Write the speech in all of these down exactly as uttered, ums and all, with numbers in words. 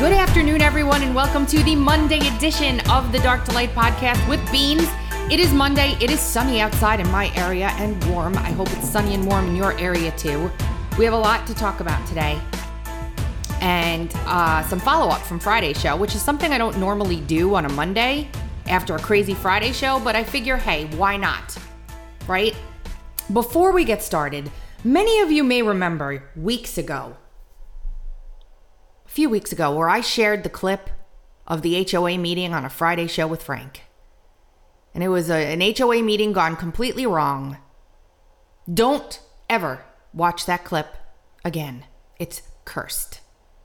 Good afternoon, everyone, and welcome to the Monday edition of the Dark to Light podcast with Beans. It is Monday. It is sunny outside in my area and warm. I hope it's sunny and warm in your area, too. We have a lot to talk about today. And uh, some follow-up from Friday's show, which is something I don't normally do on a Monday after a crazy Friday show, but I figure, hey, why not? Right? Before we get started, many of you may remember weeks ago, a few weeks ago, where I shared the clip of the H O A meeting on a Friday show with Frank. And it was a, an H O A meeting gone completely wrong. Don't ever watch that clip again. It's cursed.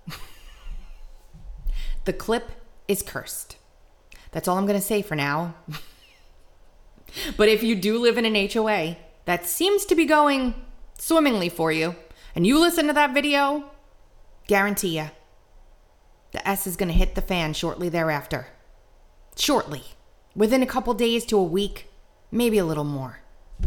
The clip is cursed. That's all I'm going to say for now. But if you do live in an H O A that seems to be going swimmingly for you, and you listen to that video, guarantee you, the S is going to hit the fan shortly thereafter. Shortly. Within a couple days to a week, maybe a little more.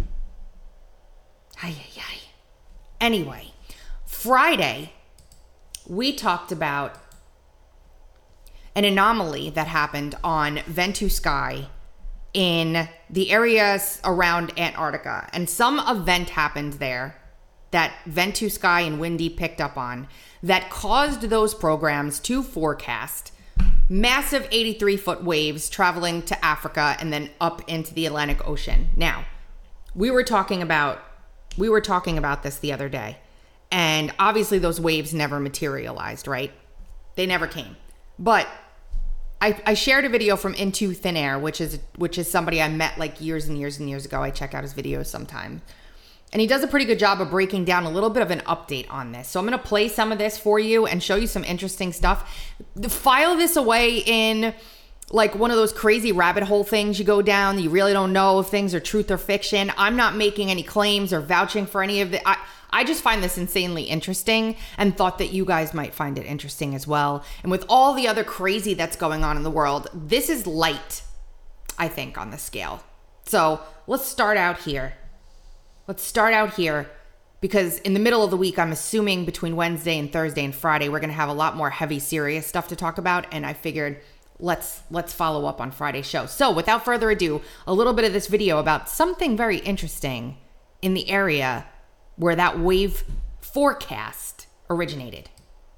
Ay, ay, ay. Anyway, Friday, we talked about an anomaly that happened on Ventus Sky in the areas around Antarctica. And some event happened there that Ventus Sky and Windy picked up on that caused those programs to forecast massive eighty-three foot waves traveling to Africa and then up into the Atlantic Ocean. Now, we were talking about we were talking about this the other day, and obviously those waves never materialized, right? They never came. But I, I shared a video from Into Thin Air, which is which is somebody I met like years and years and years ago. I check out his videos sometime. And he does a pretty good job of breaking down a little bit of an update on this. So I'm going to play some of this for you and show you some interesting stuff. File this away in like one of those crazy rabbit hole things you go down that you really don't know if things are truth or fiction. I'm not making any claims or vouching for any of the... I, I just find this insanely interesting and thought that you guys might find it interesting as well. And with all the other crazy that's going on in the world, this is light, I think, on the scale. So let's start out here. Let's start out here because in the middle of the week, I'm assuming between Wednesday and Thursday and Friday, we're going to have a lot more heavy, serious stuff to talk about. And I figured let's let's follow up on Friday's show. So without further ado, a little bit of this video about something very interesting in the area where that wave forecast originated.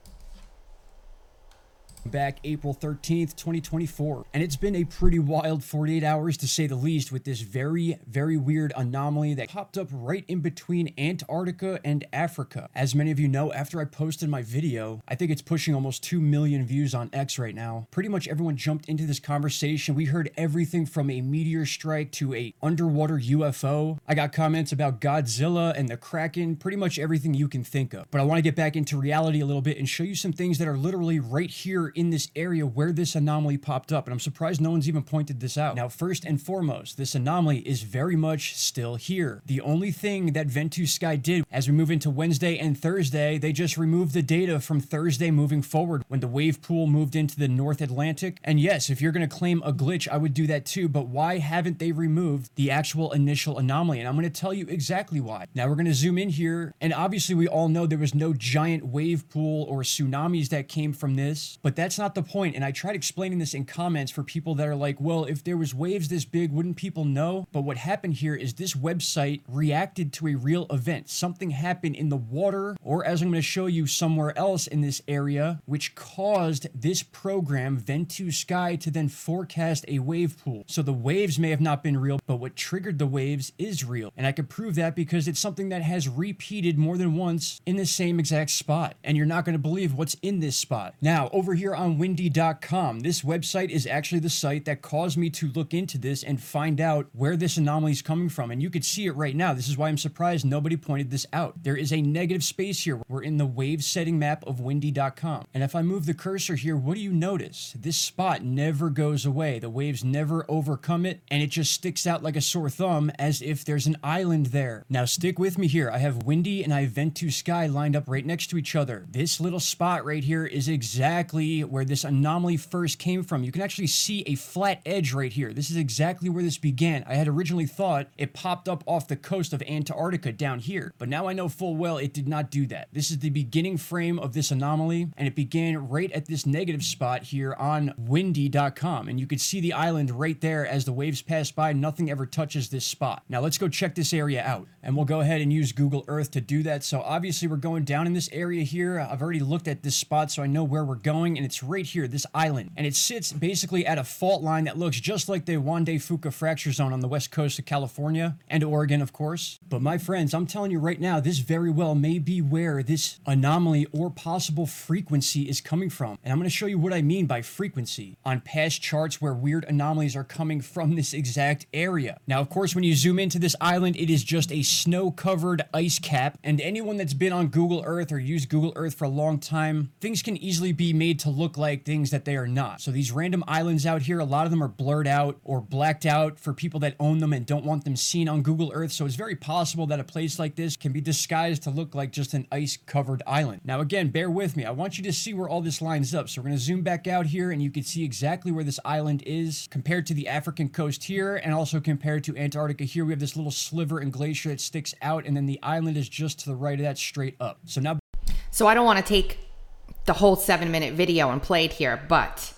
Back April thirteenth, twenty twenty-four. And it's been a pretty wild forty-eight hours to say the least with this very, very weird anomaly that popped up right in between Antarctica and Africa. As many of you know, after I posted my video, I think it's pushing almost two million views on X right now. Pretty much everyone jumped into this conversation. We heard everything from a meteor strike to a underwater U F O. I got comments about Godzilla and the Kraken, pretty much everything you can think of. But I want to get back into reality a little bit and show you some things that are literally right here in this area where this anomaly popped up, and I'm surprised no one's even pointed this out. Now, first and foremost, this anomaly is very much still here. The only thing that Ventus Sky did as we move into Wednesday and Thursday, they just removed the data from Thursday moving forward when the wave pool moved into the North Atlantic. And yes, if you're going to claim a glitch, I would do that too, but why haven't they removed the actual initial anomaly? And I'm going to tell you exactly why. Now, we're going to zoom in here, and obviously we all know there was no giant wave pool or tsunamis that came from this, but that's not the point. And I tried explaining this in comments for people that are like, well, if there was waves this big, wouldn't people know? But what happened here is this website reacted to a real event. Something happened in the water, or as I'm going to show you somewhere else in this area, which caused this program, Ventus Sky, to then forecast a wave pool. So the waves may have not been real, but what triggered the waves is real. And I can prove that because it's something that has repeated more than once in the same exact spot. And you're not going to believe what's in this spot. Now, over here on windy dot com. This website is actually the site that caused me to look into this and find out where this anomaly is coming from. And you could see it right now. This is why I'm surprised nobody pointed this out. There is a negative space here. We're in the wave setting map of windy dot com. And if I move the cursor here, what do you notice? This spot never goes away. The waves never overcome it, and it just sticks out like a sore thumb as if there's an island there. Now stick with me here. I have Windy and I have Ventus Sky lined up right next to each other. This little spot right here is exactly see where this anomaly first came from. You can actually see a flat edge right here. This is exactly where this began. I had originally thought it popped up off the coast of Antarctica down here, but now I know full well it did not do that. This is the beginning frame of this anomaly, and it began right at this negative spot here on windy dot com, and you could see the island right there as the waves pass by. Nothing ever touches this spot. Now let's go check this area out, and we'll go ahead and use Google Earth to do that. So obviously we're going down in this area here. I've already looked at this spot, so I know where we're going, and it's right here, this island, and it sits basically at a fault line that looks just like the Juan de Fuca fracture zone on the west coast of California and Oregon, of course. But my friends, I'm telling you right now, this very well may be where this anomaly or possible frequency is coming from. And I'm going to show you what I mean by frequency on past charts where weird anomalies are coming from this exact area. Now, of course, when you zoom into this island, it is just a snow-covered ice cap, and anyone that's been on Google Earth or used Google Earth for a long time, things can easily be made to look like things that they are not. So these random islands out here, a lot of them are blurred out or blacked out for people that own them and don't want them seen on Google Earth. So it's very possible that a place like this can be disguised to look like just an ice-covered island. Now again, bear with me. I want you to see where all this lines up. So we're going to zoom back out here, and you can see exactly where this island is compared to the African coast here, and also compared to Antarctica here. We have this little sliver and glacier that sticks out, and then the island is just to the right of that, straight up. So now... So I don't want to take the whole seven minute video and play it here, but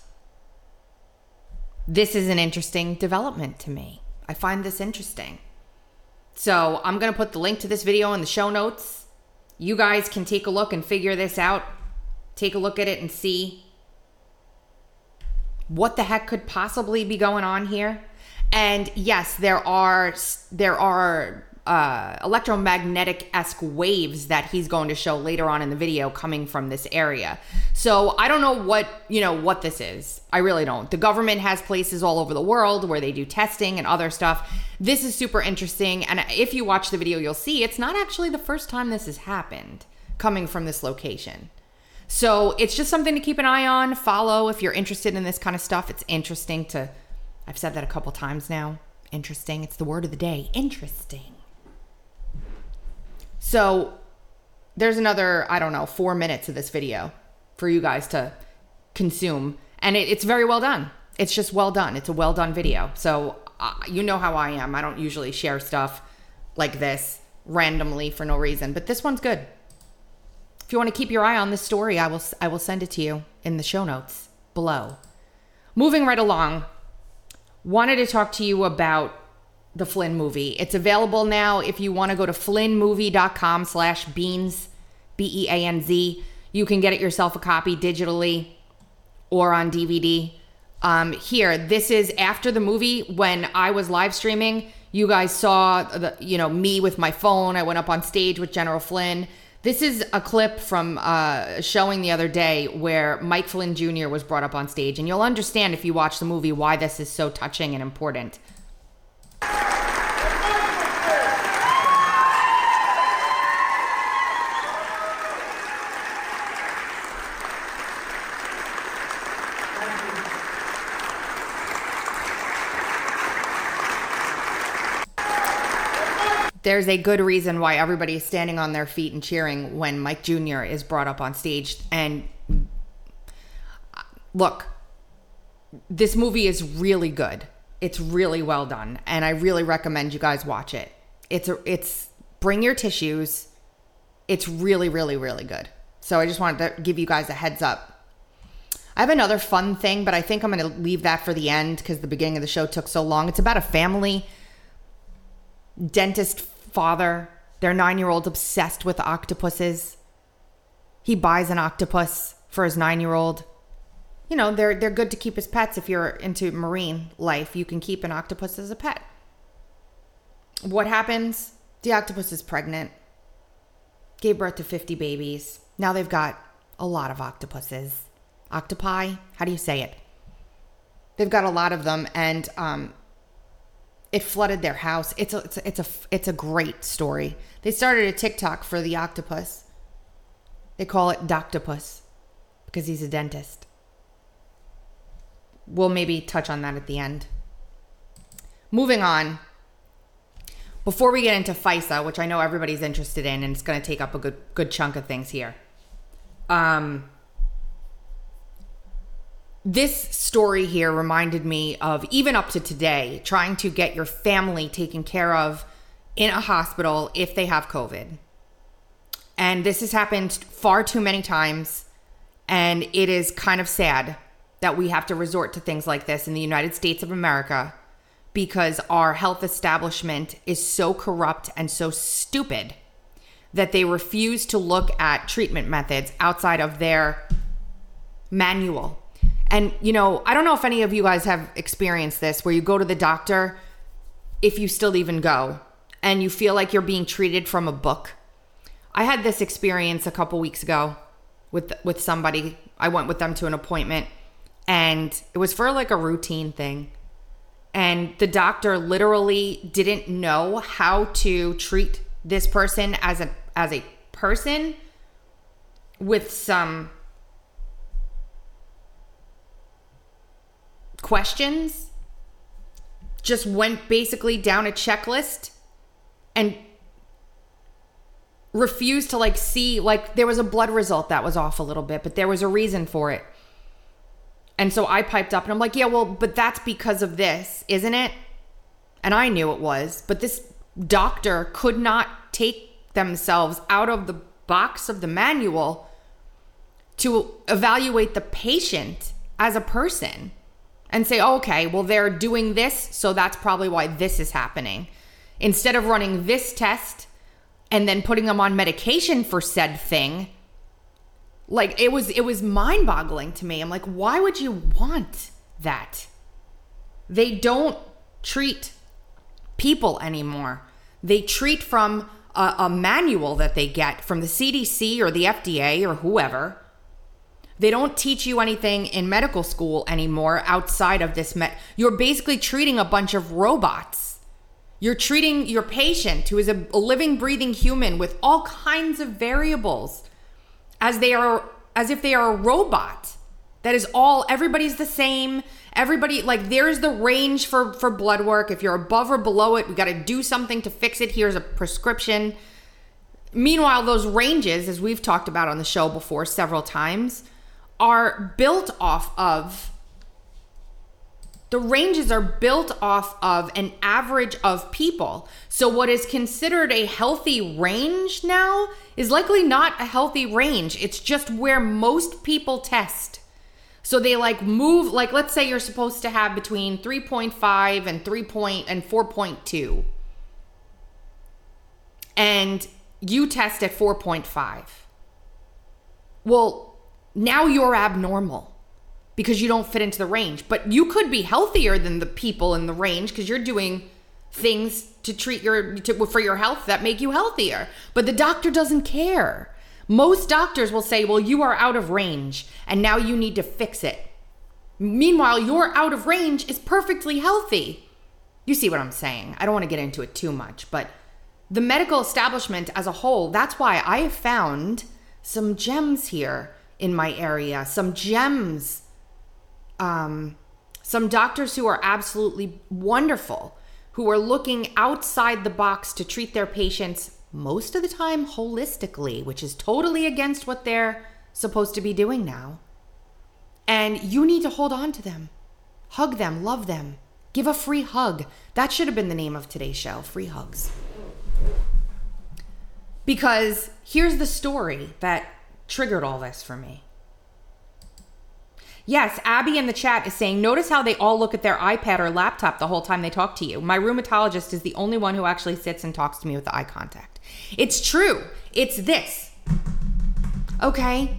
this is an interesting development to me. I find this interesting. So I'm going to put the link to this video in the show notes. You guys can take a look and figure this out. Take a look at it and see what the heck could possibly be going on here. And yes, there are there are uh, electromagnetic-esque waves that he's going to show later on in the video coming from this area. So I don't know what, you know, what this is. I really don't. The government has places all over the world where they do testing and other stuff. This is super interesting. And if you watch the video, you'll see it's not actually the first time this has happened coming from this location. So it's just something to keep an eye on, follow if you're interested in this kind of stuff. It's interesting to, I've said that a couple times now. Interesting. It's the word of the day. Interesting. So there's another, I don't know, four minutes of this video for you guys to consume. And it, it's very well done. It's just well done. It's a well done video. So uh, you know how I am. I don't usually share stuff like this randomly for no reason. But this one's good. If you want to keep your eye on this story, I will I will send it to you in the show notes below. Moving right along, wanted to talk to you about the Flynn movie. It's available now. If you want to go to flynn movie dot com slash beans, B E A N Z, you can get it yourself a copy digitally or on D V D. Um, here, this is after the movie when I was live streaming. You guys saw, the, you know, me with my phone. I went up on stage with General Flynn. This is a clip from uh, showing the other day where Mike Flynn Junior was brought up on stage. And you'll understand if you watch the movie why this is so touching and important. There's a good reason why everybody is standing on their feet and cheering when Mike Junior is brought up on stage. And look, this movie is really good. It's really well done. And I really recommend you guys watch it. It's, a, it's bring your tissues. It's really, really, really good. So I just wanted to give you guys a heads up. I have another fun thing, but I think I'm going to leave that for the end because the beginning of the show took so long. It's about a family dentist father, their nine-year-old obsessed with octopuses. He buys an octopus for his nine-year-old. You know, they're they're good to keep as pets if you're into marine life. You can keep an octopus as a pet. What happens? The octopus is pregnant. Gave birth to fifty babies. Now they've got a lot of octopuses. Octopi? How do you say it? They've got a lot of them, and um it flooded their house. It's a, it's a, it's a, it's a great story. They started a TikTok for the octopus. They call it Doctopus because he's a dentist. We'll maybe touch on that at the end. Moving on. Before we get into FISA, which I know everybody's interested in, and it's going to take up a good, good chunk of things here. Um, this story here reminded me of, even up to today, trying to get your family taken care of in a hospital if they have COVID. And this has happened far too many times. And it is kind of sad that we have to resort to things like this in the United States of America, because our health establishment is so corrupt and so stupid that they refuse to look at treatment methods outside of their manual. And, you know, I don't know if any of you guys have experienced this, where you go to the doctor, if you still even go, and you feel like you're being treated from a book. I had this experience a couple weeks ago with with somebody. I went with them to an appointment, and it was for like a routine thing. And the doctor literally didn't know how to treat this person as a as a person, with some questions. Just went basically down a checklist and refused to like see, like there was a blood result that was off a little bit, but there was a reason for it. And so I piped up and I'm like, yeah, well, but that's because of this, isn't it? And I knew it was, but this doctor could not take themselves out of the box of the manual to evaluate the patient as a person and say, oh, okay, well, they're doing this, so that's probably why this is happening. Instead of running this test and then putting them on medication for said thing, like it was, it was mind-boggling to me. I'm like, why would you want that? They don't treat people anymore. They treat from a, a manual that they get from the C D C or the F D A or whoever. They don't teach you anything in medical school anymore outside of this. Med- You're basically treating a bunch of robots. You're treating your patient, who is a, a living, breathing human with all kinds of variables, as they are, as if they are a robot. That is all, everybody's the same. Everybody, like, there's the range for, for blood work. If you're above or below it, we got to do something to fix it. Here's a prescription. Meanwhile, those ranges, as we've talked about on the show before several times, are built off of, the ranges are built off of an average of people. So what is considered a healthy range now is likely not a healthy range. It's just where most people test. So they like move, like let's say you're supposed to have between three point five and three point and four point two. And you test at four point five. Well, now you're abnormal because you don't fit into the range. But you could be healthier than the people in the range because you're doing things to treat your to, for your health that make you healthier. But the doctor doesn't care. Most doctors will say, well, you are out of range and now you need to fix it. Meanwhile, your out of range is perfectly healthy. You see what I'm saying? I don't want to get into it too much, but the medical establishment as a whole, that's why I have found some gems here in my area, some gems, um, some doctors who are absolutely wonderful, who are looking outside the box to treat their patients most of the time holistically, which is totally against what they're supposed to be doing now. And you need to hold on to them, hug them, love them, give a free hug. That should have been the name of today's show, Free Hugs. Because here's the story that triggered all this for me. Yes, Abby in the chat is saying, notice how they all look at their iPad or laptop the whole time they talk to you. My rheumatologist is the only one who actually sits and talks to me with eye contact. It's true. It's this. Okay.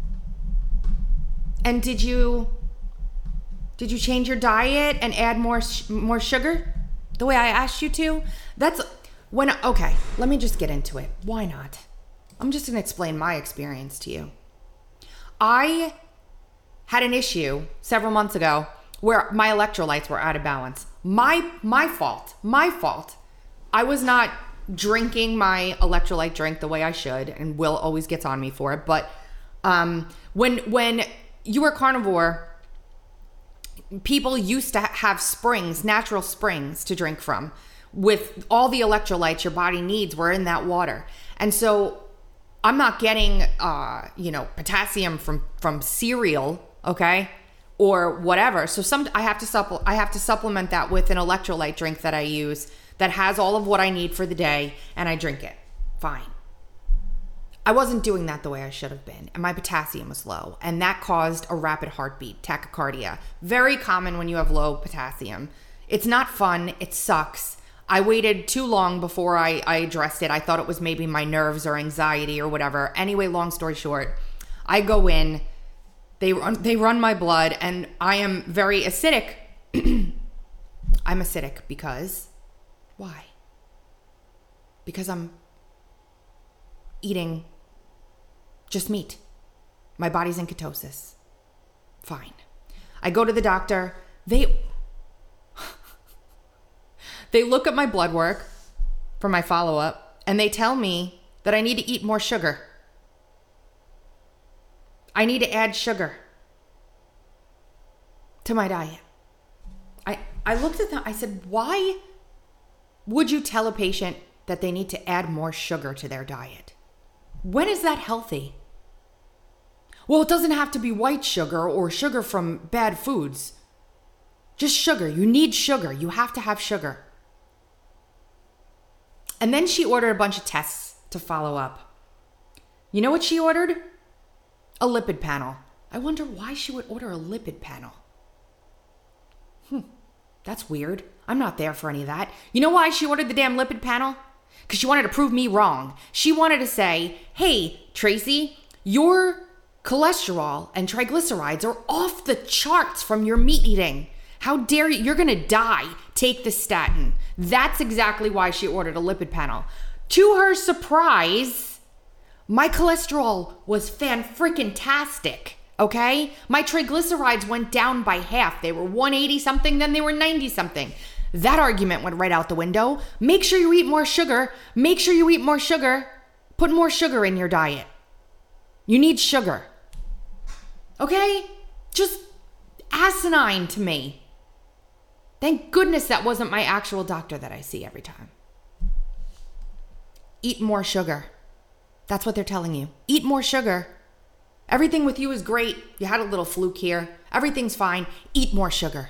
And did you did you change your diet and add more sh- more sugar the way I asked you to? That's when okay, let me just get into it. Why not? I'm just going to explain my experience to you. I had an issue several months ago where my electrolytes were out of balance. My my fault. My fault. I was not drinking my electrolyte drink the way I should, and Will always gets on me for it. But um, when when you were carnivore, people used to have springs, natural springs to drink from, with all the electrolytes your body needs were in that water. And so I'm not getting, uh, you know, potassium from, from cereal, okay, or whatever. So some I have to supple I have to supplement that with an electrolyte drink that I use that has all of what I need for the day, and I drink it. Fine. I wasn't doing that the way I should have been, and my potassium was low, and that caused a rapid heartbeat, tachycardia. Very common when you have low potassium. It's not fun. It sucks. I waited too long before I, I addressed it. I thought it was maybe my nerves or anxiety or whatever. Anyway, long story short, I go in, they run, they run my blood, and I am very acidic. I'm acidic because, why? Because I'm eating just meat. My body's in ketosis. Fine. I go to the doctor. They... They look at my blood work for my follow-up, and they tell me that I need to eat more sugar. I need to add sugar to my diet. I, I looked at them, I said, why would you tell a patient that they need to add more sugar to their diet? When is that healthy? Well, it doesn't have to be white sugar or sugar from bad foods. Just sugar. You need sugar. You have to have sugar. And then she ordered a bunch of tests to follow up. You know what she ordered? A lipid panel. I wonder why she would order a lipid panel. Hmm, that's weird. I'm not there for any of that. You know why she ordered the damn lipid panel? Because she wanted to prove me wrong. She wanted to say, hey, Tracy, your cholesterol and triglycerides are off the charts from your meat eating. How dare you? You're going to die. Take the statin. That's exactly why she ordered a lipid panel. To her surprise, my cholesterol was fan-freaking-tastic, okay? My triglycerides went down by half. They were one eighty something, then they were ninety something. That argument went right out the window. Make sure you eat more sugar. Make sure you eat more sugar. Put more sugar in your diet. You need sugar. Okay? Just asinine to me. Thank goodness that wasn't my actual doctor that I see every time. Eat more sugar. That's what they're telling you. Eat more sugar. Everything with you is great. You had a little fluke here. Everything's fine. Eat more sugar.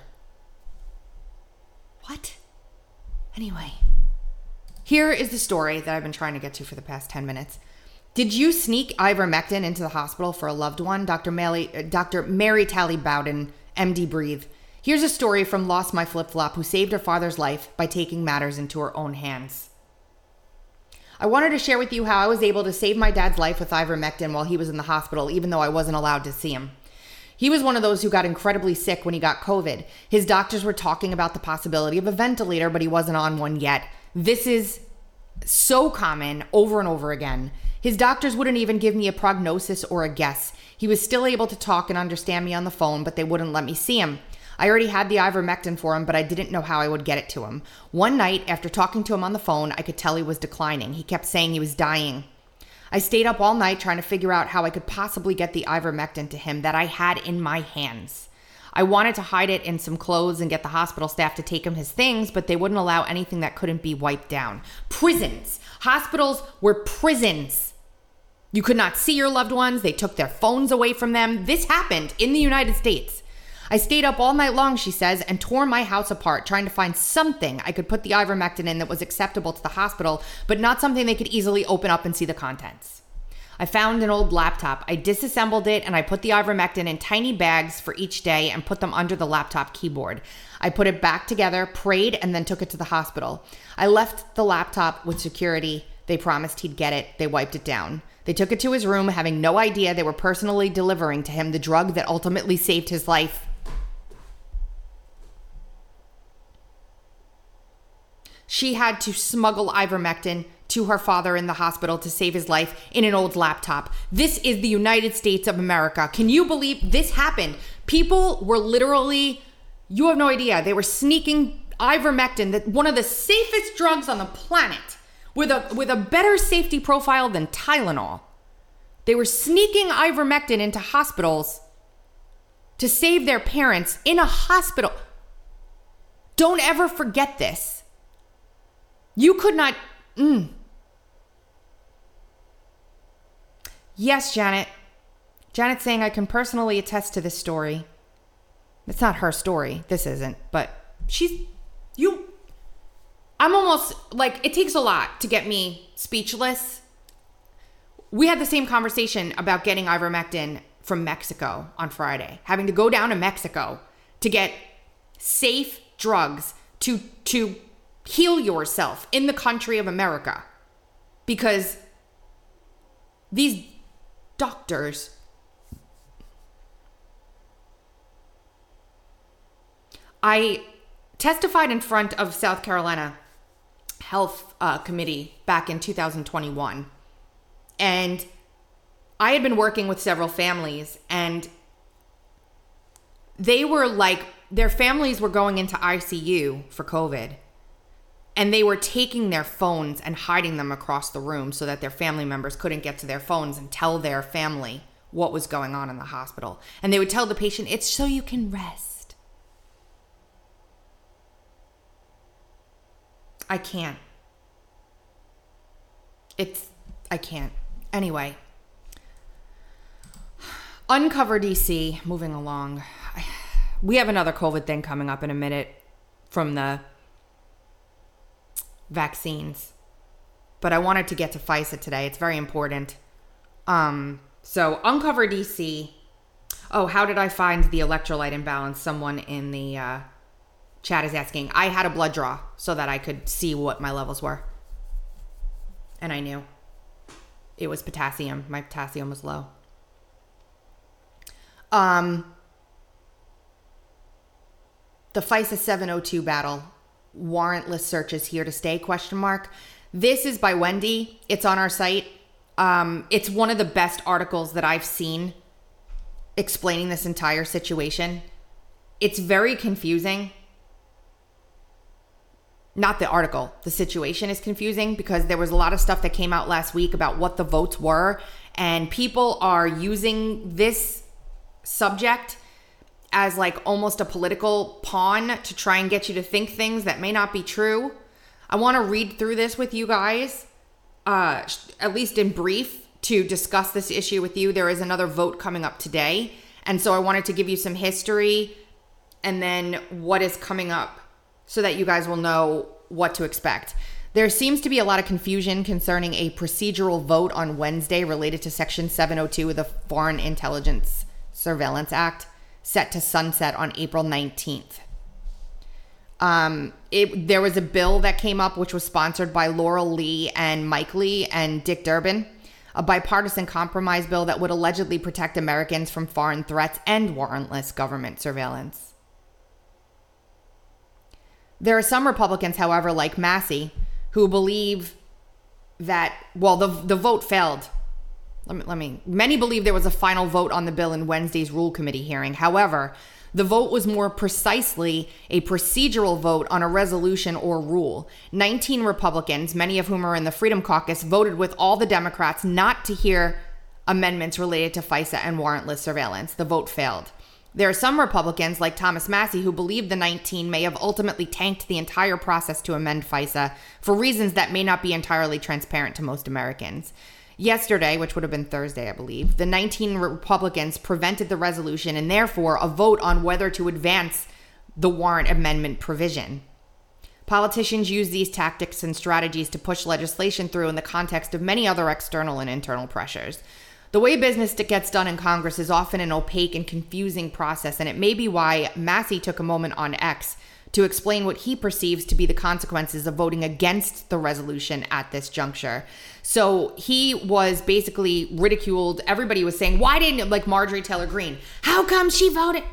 What? Anyway, here is the story that I've been trying to get to for the past ten minutes. Did you sneak ivermectin into the hospital for a loved one? Doctor Mary, Doctor Mary Tally Bowden, M D Breathe. Here's a story from Lost My Flip Flop, who saved her father's life by taking matters into her own hands. I wanted to share with you how I was able to save my dad's life with ivermectin while he was in the hospital, even though I wasn't allowed to see him. He was one of those who got incredibly sick when he got COVID. His doctors were talking about the possibility of a ventilator, but he wasn't on one yet. This is so common over and over again. His doctors wouldn't even give me a prognosis or a guess. He was still able to talk and understand me on the phone, but they wouldn't let me see him. I already had the ivermectin for him, but I didn't know how I would get it to him. One night, after talking to him on the phone, I could tell he was declining. He kept saying he was dying. I stayed up all night trying to figure out how I could possibly get the ivermectin to him that I had in my hands. I wanted to hide it in some clothes and get the hospital staff to take him his things, but they wouldn't allow anything that couldn't be wiped down. Prisons. Hospitals were prisons. You could not see your loved ones. They took their phones away from them. This happened in the United States. I stayed up all night long, she says, and tore my house apart trying to find something I could put the ivermectin in that was acceptable to the hospital, but not something they could easily open up and see the contents. I found an old laptop. I disassembled it and I put the ivermectin in tiny bags for each day and put them under the laptop keyboard. I put it back together, prayed, and then took it to the hospital. I left the laptop with security. They promised he'd get it. They wiped it down. They took it to his room, having no idea they were personally delivering to him the drug that ultimately saved his life. She had to smuggle ivermectin to her father in the hospital to save his life in an old laptop. This is the United States of America. Can you believe this happened? People were literally, you have no idea, they were sneaking ivermectin, that one of the safest drugs on the planet, with a with a better safety profile than Tylenol. They were sneaking ivermectin into hospitals to save their parents in a hospital. Don't ever forget this. You could not... Mm. Yes, Janet. Janet's saying, I can personally attest to this story. It's not her story. This isn't. But she's... You... I'm almost... Like, it takes a lot to get me speechless. We had the same conversation about getting ivermectin from Mexico on Friday. Having to go down to Mexico to get safe drugs to to heal yourself in the country of America. Because these doctors... I testified in front of South Carolina Health uh, Committee back in two thousand twenty-one. And I had been working with several families, and they were like, their families were going into I C U for COVID, and they were taking their phones and hiding them across the room so that their family members couldn't get to their phones and tell their family what was going on in the hospital. And they would tell the patient, it's so you can rest. I can't. It's, I can't. Anyway. Uncover D C, moving along. We have another COVID thing coming up in a minute from the vaccines. But I wanted to get to FISA today. It's very important. Um, so Uncover D C. Oh, how did I find the electrolyte imbalance? Someone in the uh, chat is asking. I had a blood draw so that I could see what my levels were. And I knew. It was potassium. My potassium was low. Um, the FISA seven oh two battle, warrantless searches here to stay, question mark. This is by Wendy. It's on our site. Um, it's one of the best articles that I've seen explaining this entire situation. It's very confusing. Not the article. The situation is confusing because there was a lot of stuff that came out last week about what the votes were, and people are using this subject as like almost a political pawn to try and get you to think things that may not be true. I want to read through this with you guys, uh, at least in brief, to discuss this issue with you. There is another vote coming up today, and so I wanted to give you some history and then what is coming up so that you guys will know what to expect. There seems to be a lot of confusion concerning a procedural vote on Wednesday related to Section seven oh two of the Foreign Intelligence Surveillance Act, set to sunset on April nineteenth. Um, it, there was a bill that came up which was sponsored by Laurel Lee and Mike Lee and Dick Durbin, a bipartisan compromise bill that would allegedly protect Americans from foreign threats and warrantless government surveillance. There are some Republicans, however, like Massey, who believe that, well, the the vote failed. Let me, let me, many believe there was a final vote on the bill in Wednesday's Rule Committee hearing. However, the vote was more precisely a procedural vote on a resolution or rule. nineteen Republicans, many of whom are in the Freedom Caucus, voted with all the Democrats not to hear amendments related to FISA and warrantless surveillance. The vote failed. There are some Republicans, like Thomas Massey, who believe the nineteen may have ultimately tanked the entire process to amend FISA for reasons that may not be entirely transparent to most Americans. Yesterday, which would have been Thursday, I believe, the nineteen Republicans prevented the resolution and therefore a vote on whether to advance the warrant amendment provision. Politicians use these tactics and strategies to push legislation through in the context of many other external and internal pressures. The way business gets done in Congress is often an opaque and confusing process, and it may be why Massey took a moment on X to explain what he perceives to be the consequences of voting against the resolution at this juncture. So he was basically ridiculed. Everybody was saying, why didn't, like Marjorie Taylor Greene, how come she voted?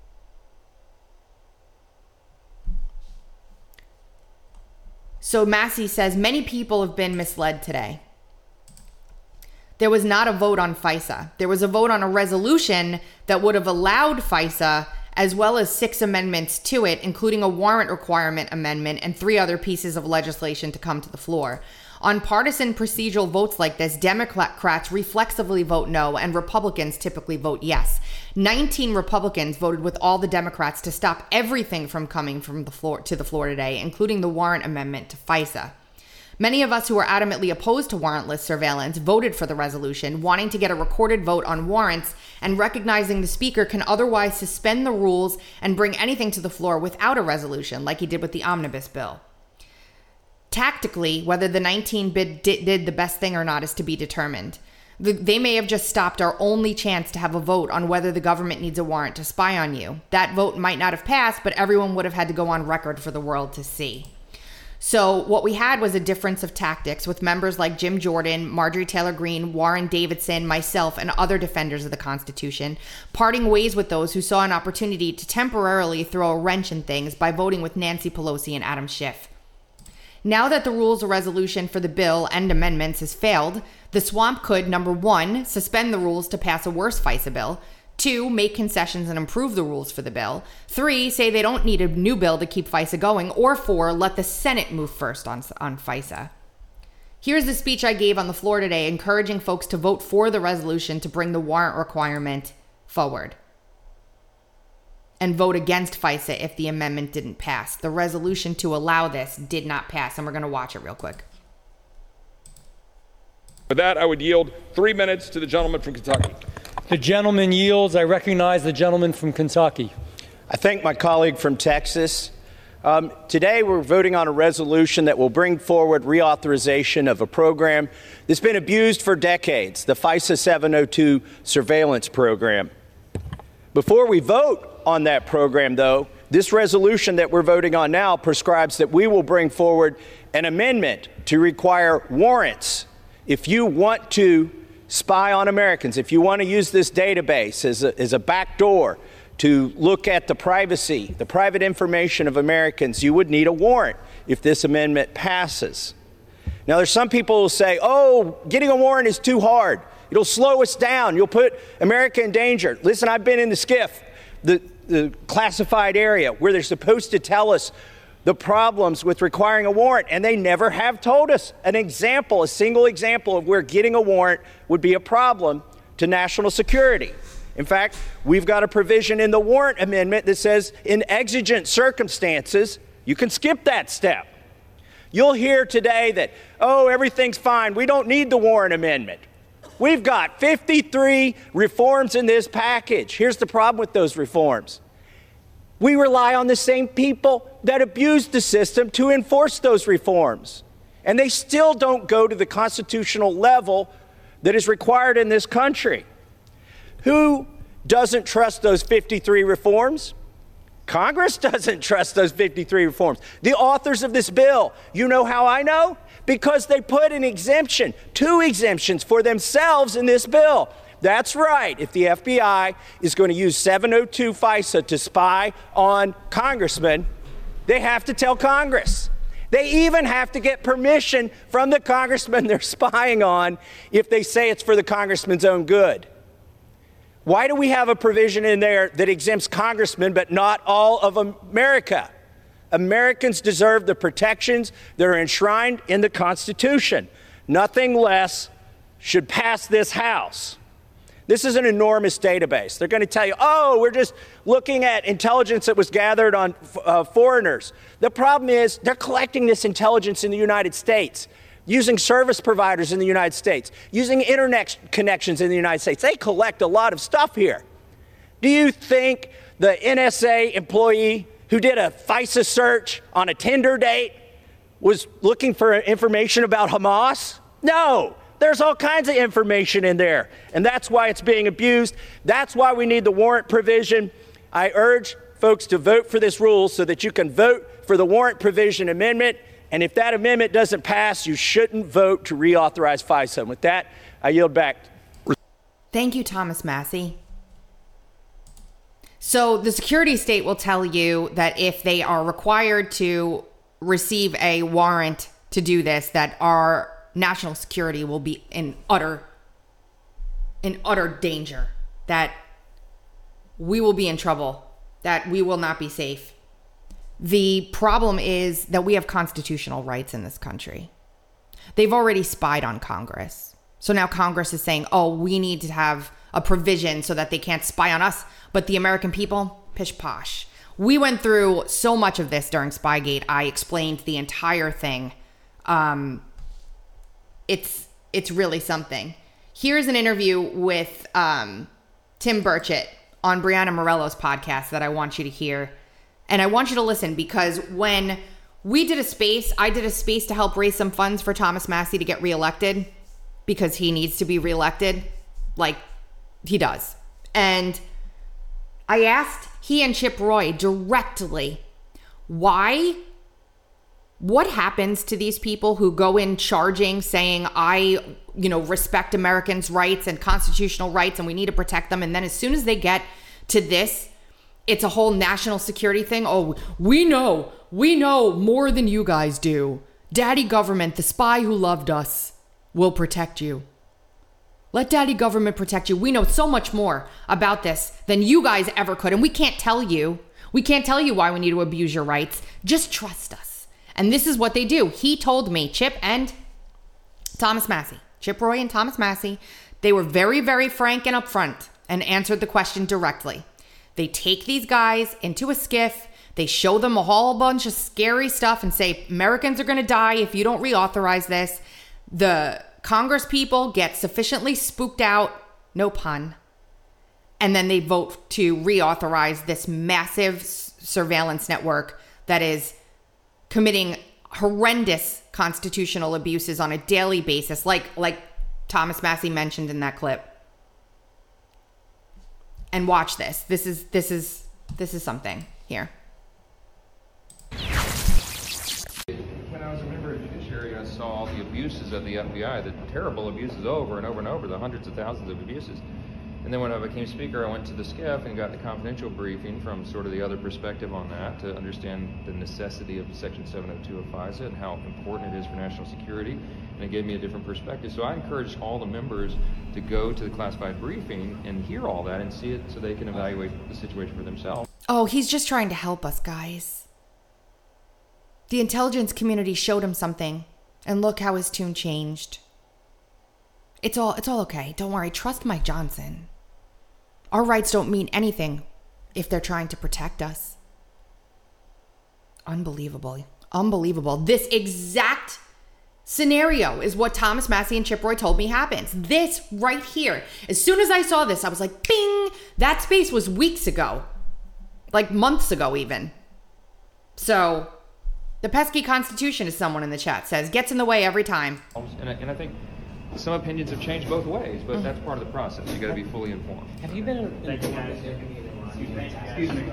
So Massey says, many people have been misled today. There was not a vote on FISA. There was a vote on a resolution that would have allowed FISA, as well as six amendments to it, including a warrant requirement amendment and three other pieces of legislation to come to the floor. On partisan procedural votes like this, Democrats reflexively vote no, and Republicans typically vote yes. nineteen Republicans voted with all the Democrats to stop everything from coming from the floor to the floor today, including the warrant amendment to FISA. Many of us who are adamantly opposed to warrantless surveillance voted for the resolution, wanting to get a recorded vote on warrants and recognizing the Speaker can otherwise suspend the rules and bring anything to the floor without a resolution, like he did with the omnibus bill. Tactically, whether the nineteen bid did the best thing or not is to be determined. They may have just stopped our only chance to have a vote on whether the government needs a warrant to spy on you. That vote might not have passed, but everyone would have had to go on record for the world to see. So what we had was a difference of tactics with members like Jim Jordan, Marjorie Taylor Greene, Warren Davidson, myself, and other defenders of the Constitution, parting ways with those who saw an opportunity to temporarily throw a wrench in things by voting with Nancy Pelosi and Adam Schiff. Now that the rules of resolution for the bill and amendments has failed, the swamp could, number one, suspend the rules to pass a worse FISA bill, two, make concessions and improve the rules for the bill, three, say they don't need a new bill to keep FISA going, or four, let the Senate move first on, on FISA. Here's the speech I gave on the floor today encouraging folks to vote for the resolution to bring the warrant requirement forward and vote against FISA if the amendment didn't pass. The resolution to allow this did not pass, and we're going to watch it real quick. For that, I would yield three minutes to the gentleman from Kentucky. The gentleman yields. I recognize the gentleman from Kentucky. I thank my colleague from Texas. Um, today, we're voting on a resolution that will bring forward reauthorization of a program that's been abused for decades, the FISA seven oh two surveillance program. Before we vote on that program, though, this resolution that we're voting on now prescribes that we will bring forward an amendment to require warrants if you want to spy on Americans, if you want to use this database as a, as a backdoor to look at the privacy, the private information of Americans, you would need a warrant if this amendment passes. Now, there's some people who say, oh, getting a warrant is too hard. It'll slow us down. You'll put America in danger. Listen, I've been in the SCIF, the, the classified area where they're supposed to tell us the problems with requiring a warrant, and they never have told us an example, a single example of where getting a warrant would be a problem to national security. In fact, we've got a provision in the warrant amendment that says in exigent circumstances, you can skip that step. You'll hear today that, oh, everything's fine. We don't need the warrant amendment. We've got fifty-three reforms in this package. Here's the problem with those reforms. We rely on the same people that abused the system to enforce those reforms. And they still don't go to the constitutional level that is required in this country. Who doesn't trust those fifty-three reforms? Congress doesn't trust those fifty-three reforms. The authors of this bill, you know how I know? Because they put an exemption, two exemptions for themselves in this bill. That's right. If the F B I is going to use seven oh two FISA to spy on congressmen, they have to tell Congress. They even have to get permission from the congressman they're spying on if they say it's for the congressman's own good. Why do we have a provision in there that exempts congressmen but not all of America? Americans deserve the protections that are enshrined in the Constitution. Nothing less should pass this House. This is an enormous database. They're going to tell you, oh, we're just looking at intelligence that was gathered on uh, foreigners. The problem is they're collecting this intelligence in the United States, using service providers in the United States, using internet connections in the United States. They collect a lot of stuff here. Do you think the N S A employee who did a FISA search on a Tinder date was looking for information about Hamas? No. There's all kinds of information in there, and that's why it's being abused. That's why we need the warrant provision. I urge folks to vote for this rule so that you can vote for the warrant provision amendment, and if that amendment doesn't pass, you shouldn't vote to reauthorize FISA. And with that, I yield back. Thank you, Thomas Massie. So the security state will tell you that if they are required to receive a warrant to do this, that our national security will be in utter, in utter danger, that we will be in trouble, that we will not be safe. The problem is that we have constitutional rights in this country. They've already spied on Congress. So now Congress is saying, oh, we need to have a provision so that they can't spy on us. But the American people, pish posh. We went through so much of this during Spygate. I explained the entire thing Um, it's it's really something. Here's an interview with um, Tim Burchett on Brianna Morello's podcast that I want you to hear. And I want you to listen, because when we did a space, I did a space to help raise some funds for Thomas Massie to get reelected, because he needs to be reelected, like he does. And I asked he and Chip Roy directly, why, what happens to these people who go in charging, saying, I, you know, respect Americans' rights and constitutional rights and we need to protect them. And then as soon as they get to this, it's a whole national security thing. Oh, we know, we know more than you guys do. Daddy government, the spy who loved us, will protect you. Let daddy government protect you. We know so much more about this than you guys ever could. And we can't tell you. We can't tell you why we need to abuse your rights. Just trust us. And this is what they do. He told me, Chip and Thomas Massie, Chip Roy and Thomas Massie, they were very, very frank and upfront and answered the question directly. They take these guys into a skiff. They show them a whole bunch of scary stuff and say, Americans are going to die if you don't reauthorize this. The Congress people get sufficiently spooked out, no pun, and then they vote to reauthorize this massive s- surveillance network that is committing horrendous constitutional abuses on a daily basis, like like Thomas Massie mentioned in that clip. And watch this. This is this is this is something here. When I was a member of the judiciary, I saw all the abuses of the F B I, the terrible abuses over and over and over, the hundreds of thousands of abuses. And then when I became speaker, I went to the SCIF and got the confidential briefing from sort of the other perspective on that to understand the necessity of Section seven oh two of FISA and how important it is for national security. And it gave me a different perspective. So I encouraged all the members to go to the classified briefing and hear all that and see it so they can evaluate the situation for themselves. Oh, he's just trying to help us, guys. The intelligence community showed him something, and look how his tune changed. It's all it's all okay. Don't worry. Trust Mike Johnson. Our rights don't mean anything if they're trying to protect us. Unbelievable. Unbelievable. This exact scenario is what Thomas Massie and Chip Roy told me happens. This right here. As soon as I saw this, I was like, bing! That space was weeks ago. Like months ago even. So, the pesky Constitution, as someone in the chat says, gets in the way every time. And I, and I think some opinions have changed both ways, but that's part of the process. You got to be fully informed. Have you been in, excuse me.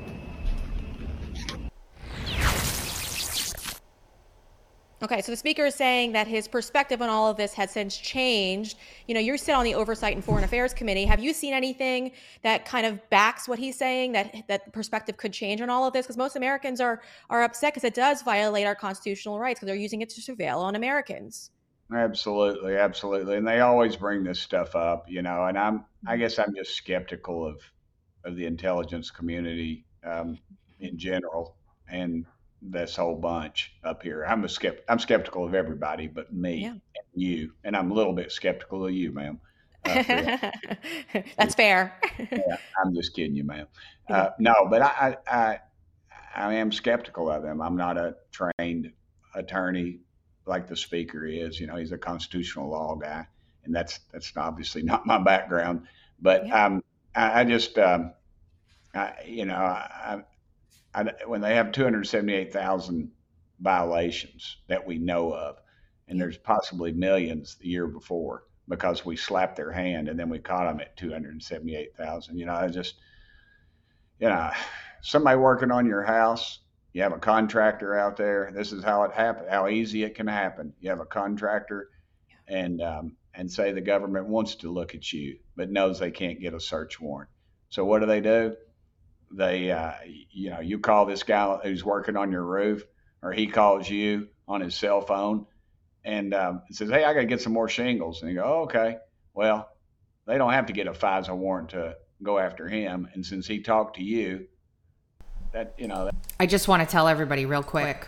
Okay, so the speaker is saying that his perspective on all of this has since changed. You know, you sit on the Oversight and Foreign Affairs Committee. Have you seen anything that kind of backs what he's saying, that that the perspective could change on all of this? Because most Americans are are upset because it does violate our constitutional rights because they're using it to surveil on Americans. Absolutely, absolutely. And they always bring this stuff up, you know, and I'm, I guess I'm just skeptical of, of the intelligence community um, in general and this whole bunch up here. I'm a skept, I'm skeptical of everybody but me yeah. and you. And I'm a little bit skeptical of you, ma'am. Uh, That's fair. Yeah, I'm just kidding you, ma'am. Uh, no, but I, I, I, I am skeptical of them. I'm not a trained attorney like the speaker is. You know, he's a constitutional law guy, and that's that's obviously not my background. But yeah. um, I, I just, um, I, you know, I, I, when they have two hundred seventy-eight thousand violations that we know of, and there's possibly millions the year before because we slapped their hand and then we caught them at two hundred seventy-eight thousand. You know, I just, you know, somebody working on your house. You have a contractor out there. This is how it happened, how easy it can happen. You have a contractor and um, and say the government wants to look at you, but knows they can't get a search warrant. So what do they do? They, uh, you know, you call this guy who's working on your roof, or he calls you on his cell phone and um, says, hey, I got to get some more shingles. And you go, oh, okay. Well, they don't have to get a FISA warrant to go after him. And since he talked to you, that, you know. That- I just want to tell everybody real quick.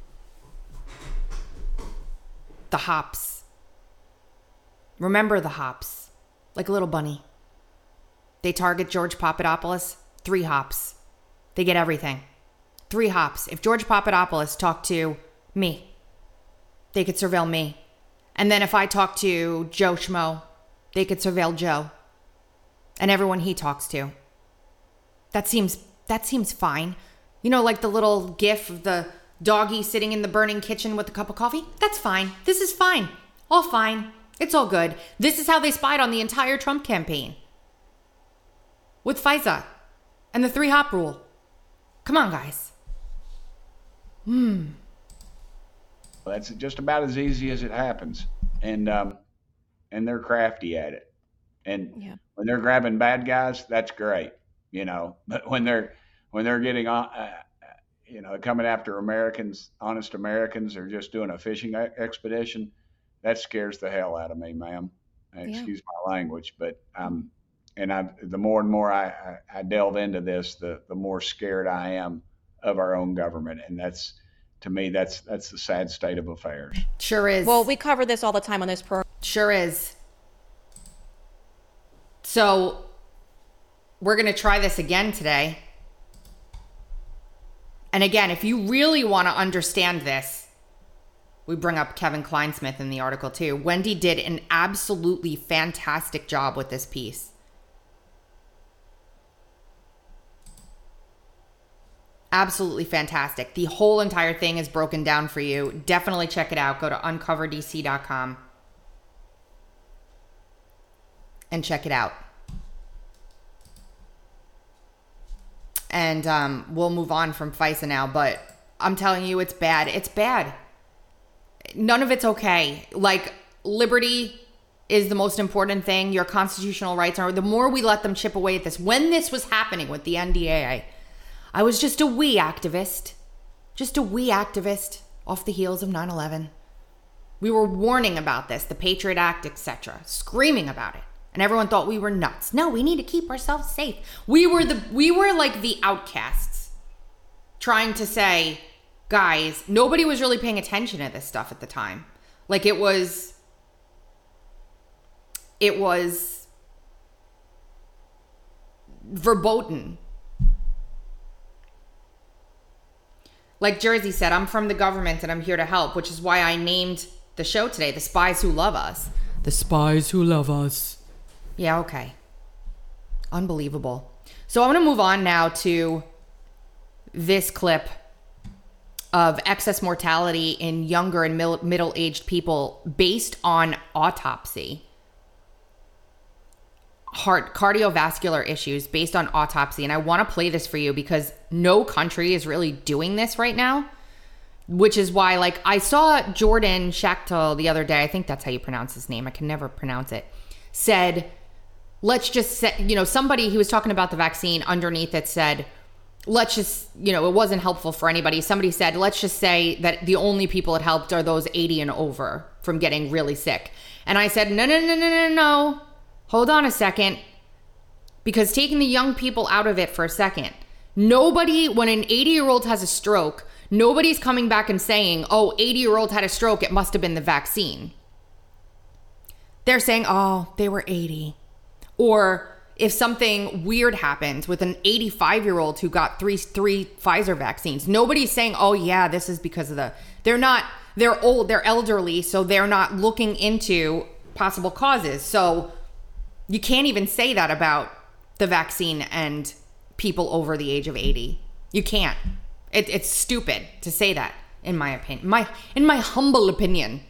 The hops. Remember the hops. Like a little bunny. They target George Papadopoulos. Three hops. They get everything. Three hops. If George Papadopoulos talked to me, they could surveil me. And then if I talk to Joe Schmo, they could surveil Joe and everyone he talks to. That seems that seems fine. You know, like the little gif of the doggy sitting in the burning kitchen with a cup of coffee? That's fine. This is fine. All fine. It's all good. This is how they spied on the entire Trump campaign. With FISA and the three hop rule. Come on, guys. Hmm. Well, that's just about as easy as it happens. And um, and they're crafty at it. And yeah. when they're grabbing bad guys, that's great, you know. But when they're when they're getting on, uh, you know, coming after Americans, honest Americans, or just doing a fishing expedition, that scares the hell out of me, ma'am. Excuse yeah. my language, but um, and I the more and more I, I, I delve into this, the the more scared I am of our own government, and that's. To me, that's that's the sad state of affairs. Sure is. Well, we cover this all the time on this program. Sure is. So we're going to try this again today. And again, if you really want to understand this, we bring up Kevin Kleinsmith in the article too. Wendy did an absolutely fantastic job with this piece. Absolutely fantastic. The whole entire thing is broken down for you. Definitely check it out. Go to uncover d c dot com and check it out. And um, we'll move on from FISA now, but I'm telling you, it's bad. It's bad. None of it's okay. Like, liberty is the most important thing. Your constitutional rights are. The more we let them chip away at this. When this was happening with the N D A A, I was just a wee activist, just a wee activist off the heels of nine eleven. We were warning about this, the Patriot Act, et cetera, screaming about it. And everyone thought we were nuts. No, we need to keep ourselves safe. We were the we were like the outcasts trying to say, guys, nobody was really paying attention to this stuff at the time. Like it was, it was verboten. Like Jersey said, I'm from the government and I'm here to help, which is why I named the show today, The Spies Who Love Us. The Spies Who Love Us. Yeah, okay. Unbelievable. So I'm going to move on now to this clip of excess mortality in younger and mil- middle-aged people based on autopsy. Heart cardiovascular issues based on autopsy. And I want to play this for you because no country is really doing this right now, which is why, like, I saw Jordan Schachtel the other day. I think that's how you pronounce his name. I can never pronounce it. Said, let's just say, you know, somebody, he was talking about the vaccine, underneath it said, let's just, you know, it wasn't helpful for anybody. Somebody said, let's just say that the only people it helped are those eighty and over from getting really sick. And I said, no, no, no, no, no, no. Hold on a second, because taking the young people out of it for a second, nobody, when an eighty-year-old has a stroke, nobody's coming back and saying, oh, eighty-year-old had a stroke, it must have been the vaccine. They're saying, oh, they were eighty. Or if something weird happens with an eighty-five-year-old who got three three Pfizer vaccines, nobody's saying, oh, yeah, this is because of the, they're not, they're old, they're elderly, so they're not looking into possible causes. So you can't even say that about the vaccine and people over the age of eighty. You can't. It, it's stupid to say that, in my opinion. My in my humble opinion.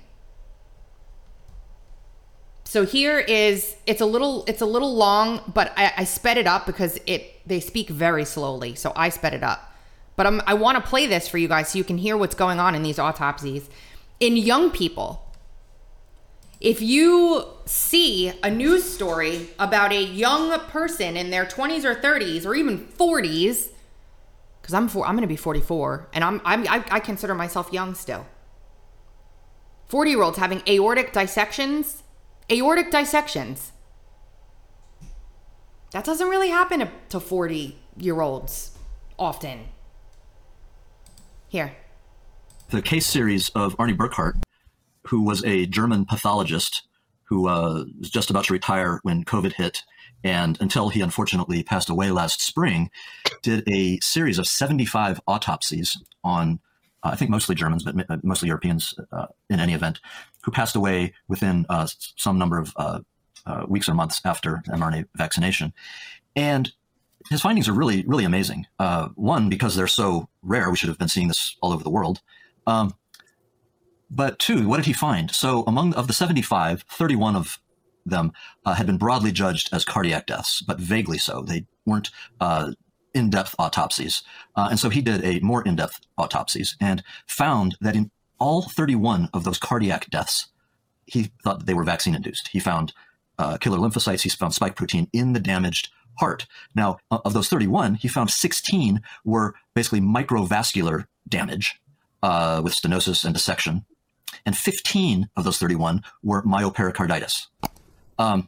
So here is it's a little it's a little long, but I, I sped it up because it they speak very slowly, so I sped it up. But I'm, I want to play this for you guys so you can hear what's going on in these autopsies in young people. If you see a news story about a young person in their twenties or thirties or even forties, because I'm four, I'm going to be forty-four, and I'm, I'm I, I consider myself young still. forty-year-olds having aortic dissections, aortic dissections. That doesn't really happen to, to forty-year-olds often. Here. The case series of Arnie Burkhardt, who was a German pathologist who uh, was just about to retire when COVID hit, and until he unfortunately passed away last spring, did a series of seventy-five autopsies on I think mostly Germans, but mostly Europeans uh, in any event, who passed away within uh, some number of uh, uh, weeks or months after mRNA vaccination. And his findings are really, really amazing. Uh, one, because they're so rare, we should have been seeing this all over the world. Um, but two, what did he find? So among of the seventy-five, thirty-one of them uh, had been broadly judged as cardiac deaths, but vaguely so. They weren't uh, in-depth autopsies. Uh, and so he did a more in-depth autopsies and found that in all thirty-one of those cardiac deaths, he thought that they were vaccine-induced. He found uh, killer lymphocytes. He found spike protein in the damaged heart. Now, of those thirty-one, he found sixteen were basically microvascular damage uh, with stenosis and dissection, and fifteen of those thirty-one were myopericarditis. Um,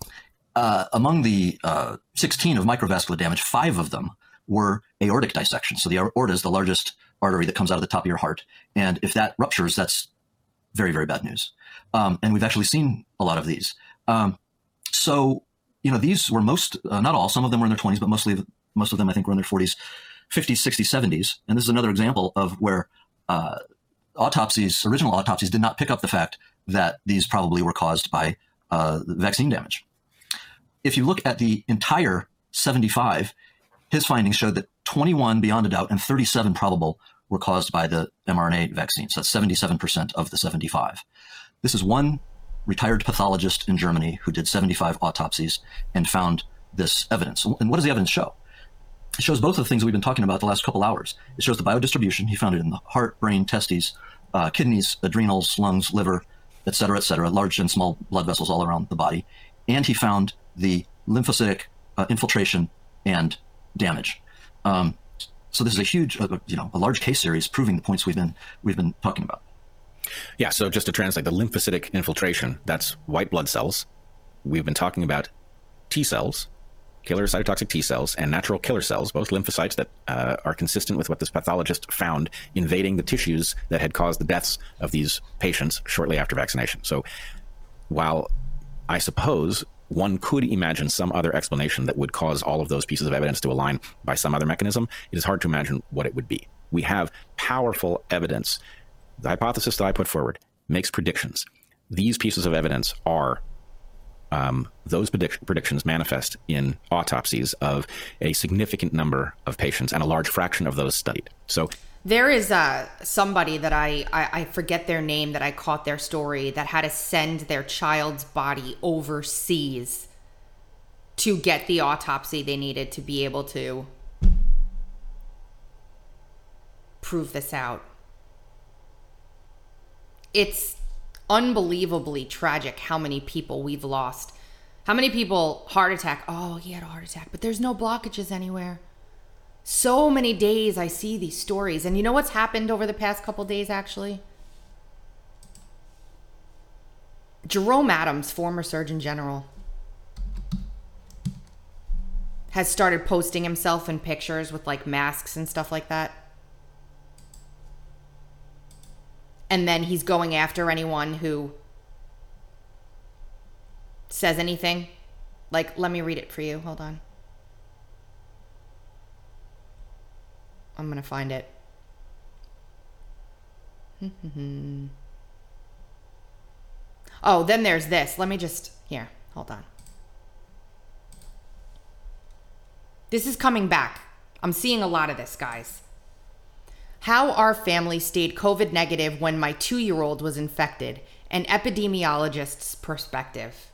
uh, among the uh, sixteen of microvascular damage, five of them were aortic dissection. So the aorta is the largest artery that comes out of the top of your heart, and if that ruptures, that's very, very bad news. Um, and we've actually seen a lot of these. Um, so You know, these were most, uh, not all, some of them were in their twenties, but mostly, most of them, I think, were in their forties, fifties, sixties, seventies. And this is another example of where uh, autopsies, original autopsies, did not pick up the fact that these probably were caused by uh, vaccine damage. If you look at the entire seventy-five, his findings showed that twenty-one beyond a doubt and thirty-seven probable were caused by the mRNA vaccine. So that's seventy-seven percent of the seventy-five. This is one retired pathologist in Germany who did seventy-five autopsies and found this evidence. And what does the evidence show? It shows both of the things we've been talking about the last couple hours. It shows the biodistribution. He found it in the heart, brain, testes, uh, kidneys, adrenals, lungs, liver, et cetera, et cetera, large and small blood vessels all around the body. And he found the lymphocytic uh, infiltration and damage. Um, so this is a huge, uh, you know, a large case series proving the points we've been we've been talking about. Yeah, so just to translate, the lymphocytic infiltration, that's white blood cells. We've been talking about T cells, killer cytotoxic T cells, and natural killer cells, both lymphocytes that uh, are consistent with what this pathologist found invading the tissues that had caused the deaths of these patients shortly after vaccination. So while I suppose one could imagine some other explanation that would cause all of those pieces of evidence to align by some other mechanism, it is hard to imagine what it would be. We have powerful evidence. The hypothesis that I put forward makes predictions. These pieces of evidence are, um, those predict- predictions manifest in autopsies of a significant number of patients and a large fraction of those studied. So there is uh, somebody that I, I, I forget their name, that I caught their story, that had to send their child's body overseas to get the autopsy they needed to be able to prove this out. It's unbelievably tragic how many people we've lost. How many people, heart attack, oh, he had a heart attack, but there's no blockages anywhere. So many days I see these stories. And you know what's happened over the past couple days, actually? Jerome Adams, former Surgeon General, has started posting himself in pictures with like masks and stuff like that. And then he's going after anyone who says anything. Like, let me read it for you. Hold on. I'm going to find it. Oh, then there's this. Let me just... Here, hold on. This is coming back. I'm seeing a lot of this, guys. How our family stayed COVID negative when my two-year-old was infected. An epidemiologist's perspective.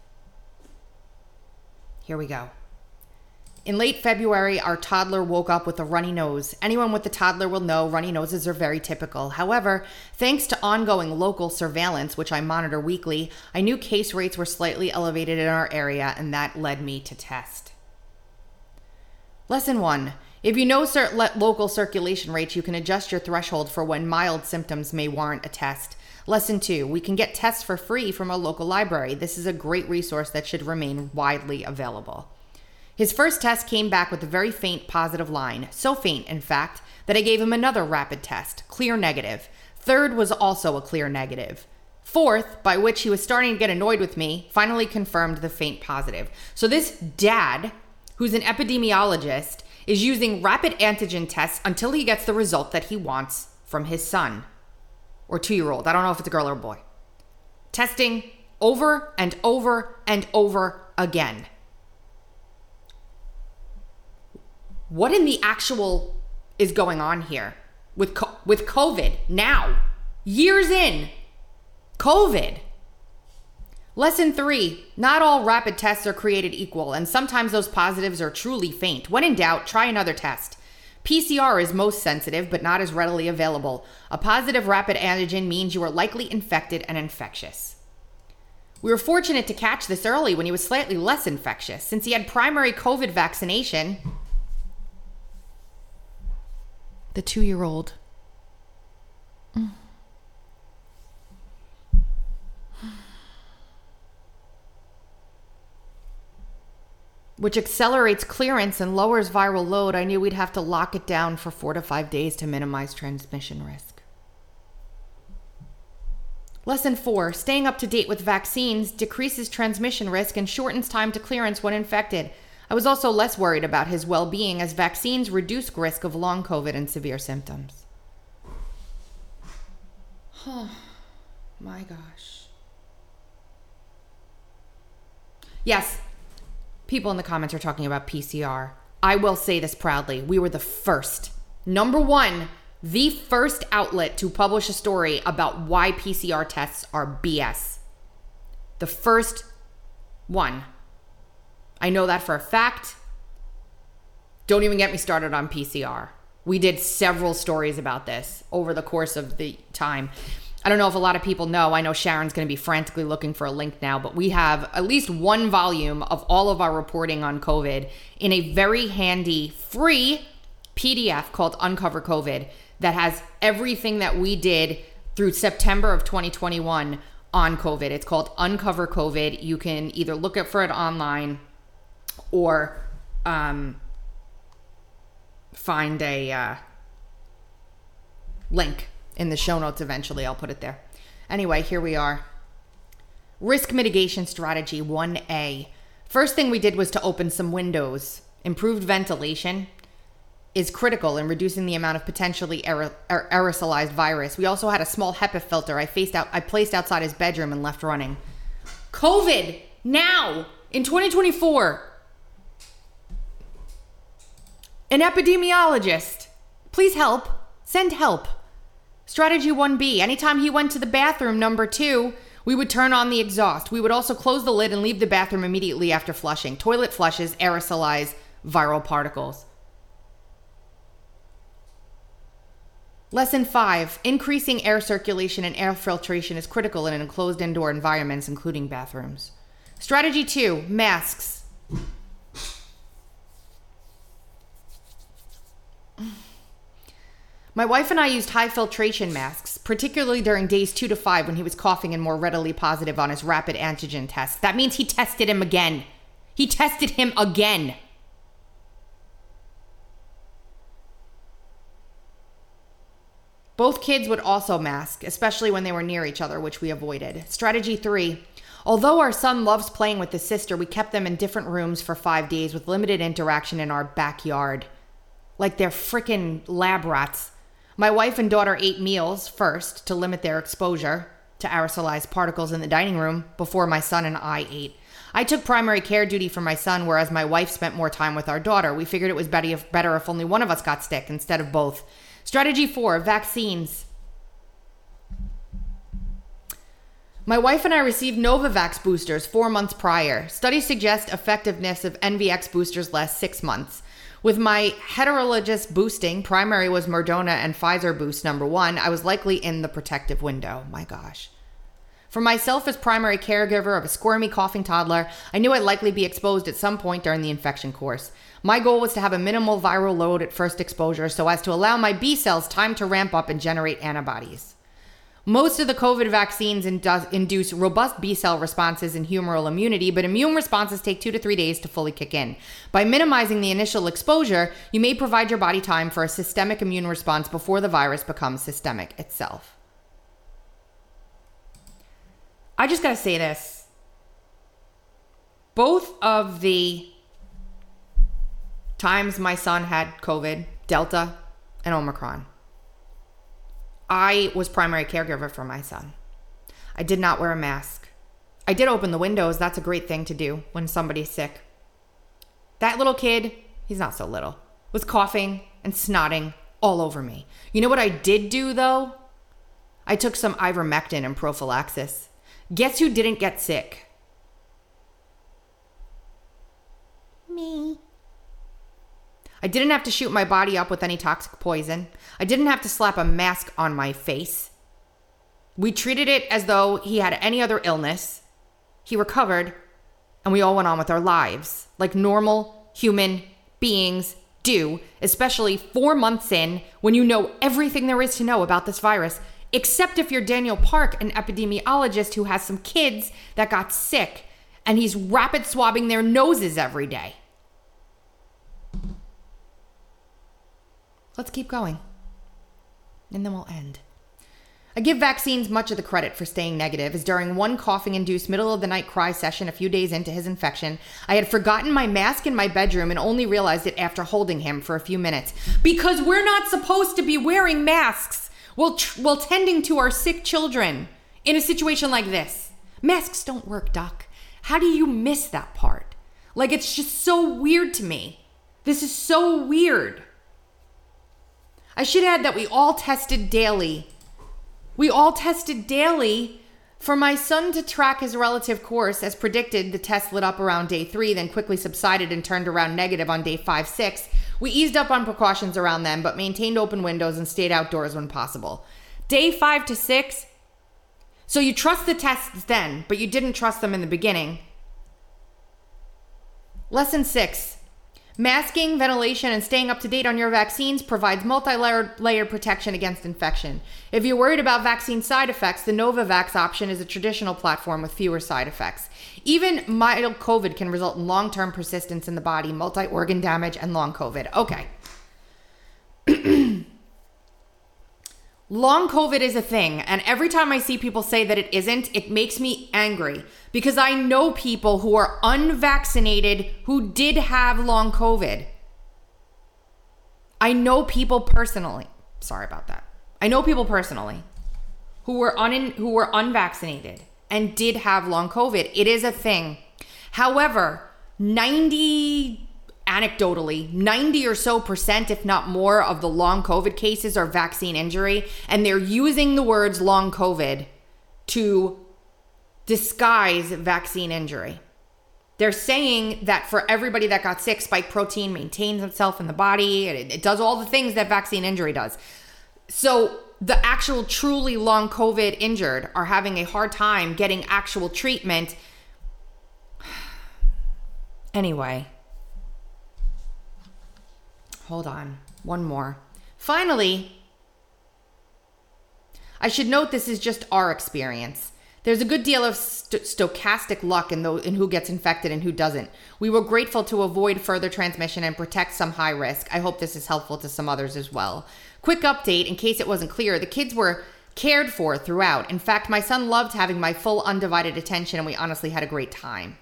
Here we go. In late February, our toddler woke up with a runny nose. Anyone with a toddler will know runny noses are very typical. However, thanks to ongoing local surveillance, which I monitor weekly, I knew case rates were slightly elevated in our area, and that led me to test. Lesson one. If you know cir- local circulation rates, you can adjust your threshold for when mild symptoms may warrant a test. Lesson two. We can get tests for free from a local library. This is a great resource that should remain widely available. His first test came back with a very faint positive line. So faint, in fact, that I gave him another rapid test. Clear negative. Third was also a clear negative. Fourth, by which he was starting to get annoyed with me, finally confirmed the faint positive. So this dad, who's an epidemiologist, is using rapid antigen tests until he gets the result that he wants from his son or two-year-old. I don't know if it's a girl or a boy. Testing over and over and over again. What in the actual is going on here with co- with COVID now? Years in. COVID. Lesson three, not all rapid tests are created equal, and sometimes those positives are truly faint. When in doubt, try another test. P C R is most sensitive, but not as readily available. A positive rapid antigen means you are likely infected and infectious. We were fortunate to catch this early when he was slightly less infectious. Since he had primary COVID vaccination, the two-year-old. Mm. Which accelerates clearance and lowers viral load, I knew we'd have to lock it down for four to five days to minimize transmission risk. Lesson four, staying up to date with vaccines decreases transmission risk and shortens time to clearance when infected. I was also less worried about his well-being as vaccines reduce risk of long COVID and severe symptoms. Oh, my gosh. Yes. People in the comments are talking about P C R. I will say this proudly. We were the first, number one, the first outlet to publish a story about why P C R tests are B S. The first one. I know that for a fact. Don't even get me started on P C R. We did several stories about this over the course of the time. I don't know if a lot of people know. I know Sharon's going to be frantically looking for a link now, but we have at least one volume of all of our reporting on COVID in a very handy, free P D F called Uncover COVID that has everything that we did through September of twenty twenty-one on COVID. It's called Uncover COVID. You can either look for it online or um, find a uh, link in the show notes eventually. I'll put it there. Anyway, here we are. Risk mitigation strategy one A. First thing we did was to open some windows. Improved ventilation is critical in reducing the amount of potentially aer- aer- aerosolized virus. We also had a small HEPA filter I faced out I placed outside his bedroom and left running. COVID now in twenty twenty-four. An epidemiologist. Please help. Send help. Strategy one B, anytime he went to the bathroom, number two, we would turn on the exhaust. We would also close the lid and leave the bathroom immediately after flushing. Toilet flushes aerosolize viral particles. Lesson five, increasing air circulation and air filtration is critical in enclosed indoor environments, including bathrooms. Strategy two, masks. My wife and I used high filtration masks, particularly during days two to five when he was coughing and more readily positive on his rapid antigen test. That means he tested him again. He tested him again. Both kids would also mask, especially when they were near each other, which we avoided. Strategy three. Although our son loves playing with his sister, we kept them in different rooms for five days with limited interaction in our backyard. Like they're frickin' lab rats. My wife and daughter ate meals first to limit their exposure to aerosolized particles in the dining room before my son and I ate. I took primary care duty for my son, whereas my wife spent more time with our daughter. We figured it was better if, better if only one of us got sick instead of both. Strategy four, vaccines. My wife and I received Novavax boosters four months prior. Studies suggest effectiveness of N V X boosters lasts six months. With my heterologous boosting, primary was Moderna and Pfizer boost number one, I was likely in the protective window. My gosh. For myself as primary caregiver of a squirmy coughing toddler, I knew I'd likely be exposed at some point during the infection course. My goal was to have a minimal viral load at first exposure so as to allow my B cells time to ramp up and generate antibodies. Most of the COVID vaccines indu- induce robust B-cell responses and humoral immunity, but immune responses take two to three days to fully kick in. By minimizing the initial exposure, you may provide your body time for a systemic immune response before the virus becomes systemic itself. I just gotta say this. Both of the times my son had COVID, Delta and Omicron, I was primary caregiver for my son. I did not wear a mask. I did open the windows. That's a great thing to do when somebody's sick. That little kid, he's not so little, was coughing and snotting all over me. You know what I did do though? I took some ivermectin and prophylaxis. Guess who didn't get sick? Me. I didn't have to shoot my body up with any toxic poison. I didn't have to slap a mask on my face. We treated it as though he had any other illness. He recovered, and we all went on with our lives like normal human beings do, especially four months in when you know everything there is to know about this virus, except if you're Daniel Park, an epidemiologist who has some kids that got sick, and he's rapid swabbing their noses every day. Let's keep going, and then we'll end. I give vaccines much of the credit for staying negative, as during one coughing-induced middle-of-the-night cry session a few days into his infection, I had forgotten my mask in my bedroom and only realized it after holding him for a few minutes. Because we're not supposed to be wearing masks while, tr- while tending to our sick children in a situation like this. Masks don't work, Doc. How do you miss that part? Like, it's just so weird to me. This is so weird. I should add that we all tested daily. We all tested daily for my son to track his relative course. As predicted, the test lit up around day three, then quickly subsided and turned around negative on day five, six. We eased up on precautions around them, but maintained open windows and stayed outdoors when possible. Day five to six, so you trust the tests then, but you didn't trust them in the beginning. Lesson six. Masking, ventilation, and staying up to date on your vaccines provides multi-layered layered protection against infection. If you're worried about vaccine side effects, the Novavax option is a traditional platform with fewer side effects. Even mild COVID can result in long-term persistence in the body, multi-organ damage, and long COVID. Okay. Long COVID is a thing, and every time I see people say that it isn't, it makes me angry because I know people who are unvaccinated who did have long COVID. I know people personally. Sorry about that. I know people personally who were un who were unvaccinated and did have long COVID. It is a thing. However, ninety anecdotally, ninety or so percent, if not more, of the long COVID cases are vaccine injury, and they're using the words long COVID to disguise vaccine injury. They're saying that for everybody that got sick, spike protein maintains itself in the body, and it, it does all the things that vaccine injury does. So the actual truly long COVID injured are having a hard time getting actual treatment. Anyway. Hold on. One more. Finally, I should note this is just our experience. There's a good deal of st- stochastic luck in, the, in who gets infected and who doesn't. We were grateful to avoid further transmission and protect some high risk. I hope this is helpful to some others as well. Quick update, in case it wasn't clear, the kids were cared for throughout. In fact, my son loved having my full undivided attention, and we honestly had a great time.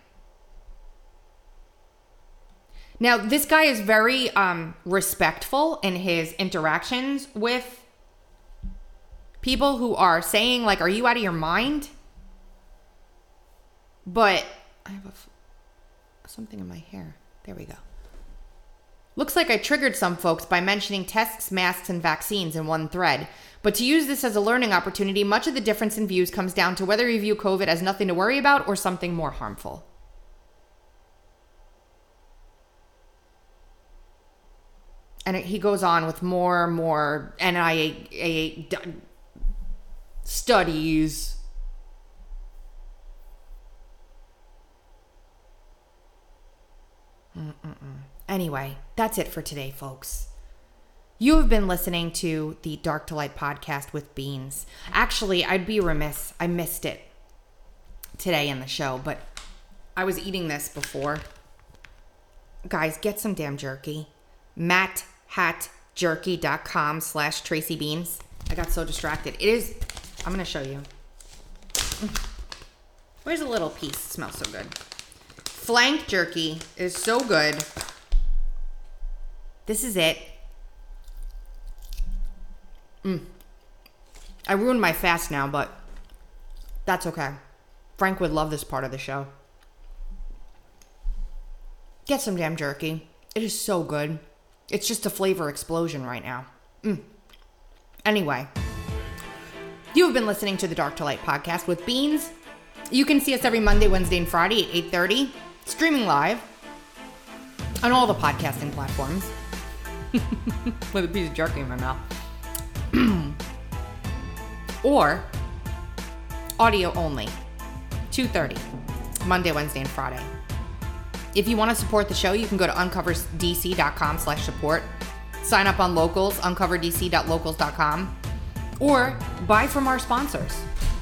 Now, this guy is very um, respectful in his interactions with people who are saying, like, are you out of your mind? But I have a, something in my hair. There we go. Looks like I triggered some folks by mentioning tests, masks, and vaccines in one thread. But to use this as a learning opportunity, much of the difference in views comes down to whether you view COVID as nothing to worry about or something more harmful. And he goes on with more and more N I A studies. Mm-mm-mm. Anyway, that's it for today, folks. You have been listening to the Dark to Light podcast with Beans. Actually, I'd be remiss. I missed it today in the show, but I was eating this before. Guys, get some damn jerky. Matt hatjerky.com slash Tracy Beans. I got so distracted. It is, I'm going to show you. Where's a little piece? It smells so good. Flank jerky is so good. This is it. Mm. I ruined my fast now, but that's okay. Frank would love this part of the show. Get some damn jerky. It is so good. It's just a flavor explosion right now. Mm. Anyway, you have been listening to the Dark to Light podcast with Beans. You can see us every Monday, Wednesday, and Friday at eight thirty, streaming live on all the podcasting platforms. With a piece of jerky in my mouth. Or audio only, two thirty, Monday, Wednesday, and Friday. If you want to support the show, you can go to uncoverdc.com slash support. Sign up on Locals, uncover d c dot locals dot com, or buy from our sponsors.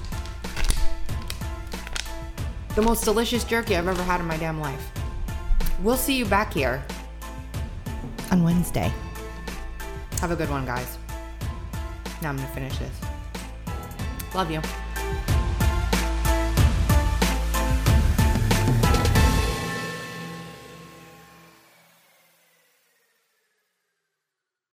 The most delicious jerky I've ever had in my damn life. We'll see you back here on Wednesday. Have a good one, guys. Now I'm going to finish this. Love you.